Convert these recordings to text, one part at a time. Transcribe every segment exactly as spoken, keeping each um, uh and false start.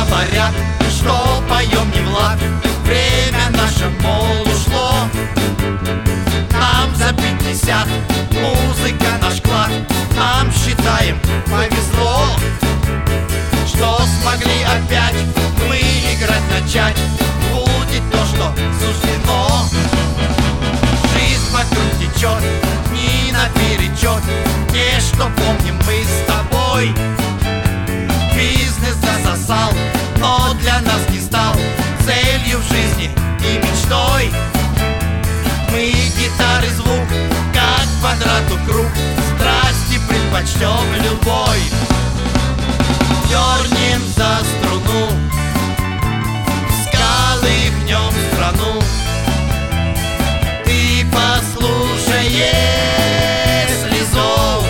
говорят, что поем не в лад. Время наше, мол, ушло. Нам за пятьдесят, музыка наш клад. Нам, считаем, повезло, что смогли опять мы играть начать. Будет то, что суждено. Жизнь вокруг течет, не наперечет. Не что помним мы с тобой. Бизнес засосал, но для нас не стал целью в жизни и мечтой. Мы гитары звук, как квадрату круг. Страсти предпочтем любой. Дернем за струну, всколыхнем страну. Ты послушай, если зов.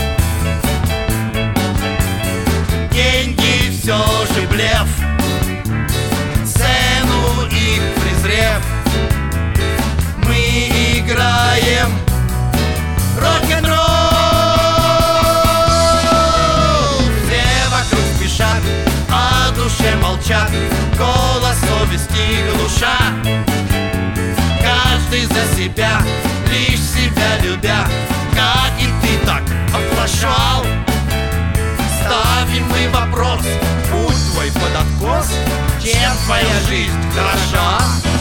Деньги все же блеф. Цену их презрев, мы играем рок-н-ролл. Все вокруг спешат, а душе молчат, голос совести глуша. Каждый за себя, лишь себя любя, как и ты так оплошал. Ставим мы вопрос, путь твой под откос, чем твоя жизнь хороша?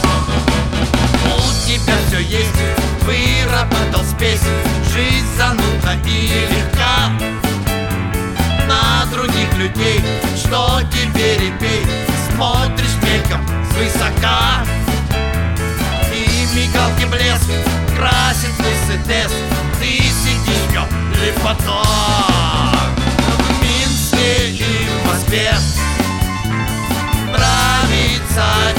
У тебя все есть, выработал спесь, жизнь занудна и легка. На других людей, что тебе репей, смотришь мельком свысока. И мигалки блеск красит Мерседес, ты сидишь в нем лепота. В Минске и в Москве нравится